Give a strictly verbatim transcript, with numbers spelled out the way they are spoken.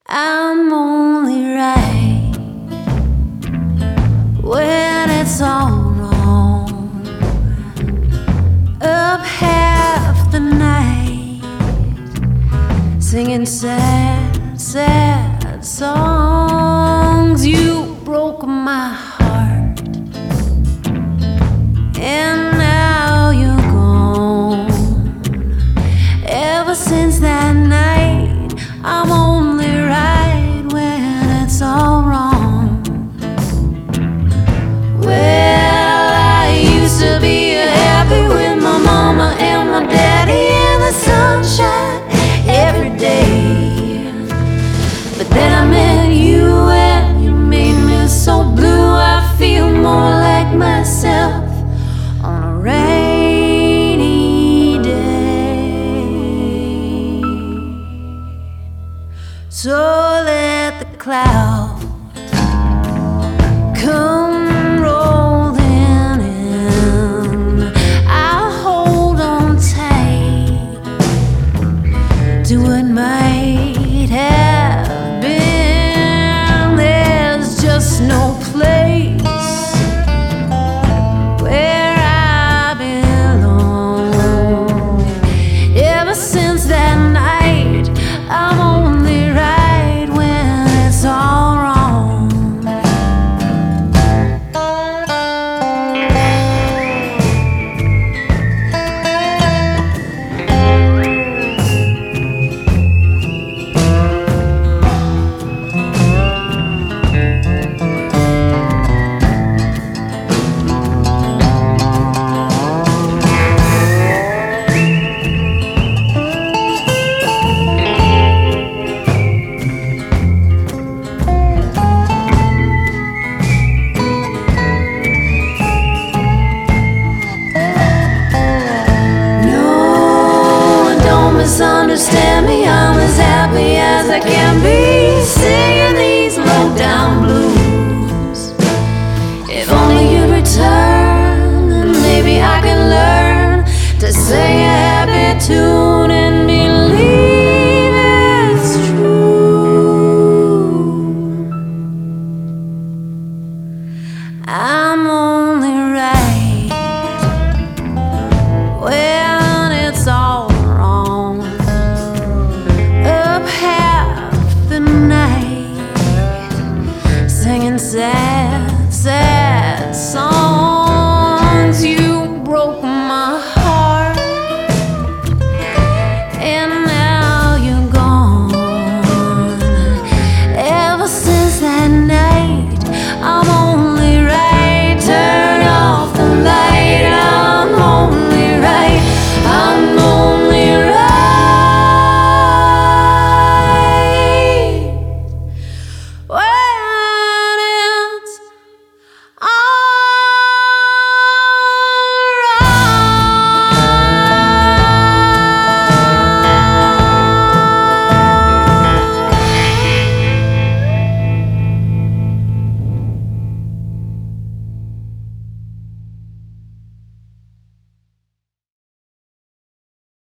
I'm only right when it's all wrong. Up half the night, singing sad, sad songs. You broke my heart, and now you're gone. Ever since that night, I'm only right when it's all wrong. Well, I used to be happy with my mama and my daddy in the sunshine every day. But then I met you and you made me so blue. I feel more like myself on a rainy day. So let the clouds come rolling in. I'll hold on tight to what might have been. There's just no place where I belong. Ever since that night, I'm only right when it's all wrong. Misunderstand me, I'm as happy as I can be.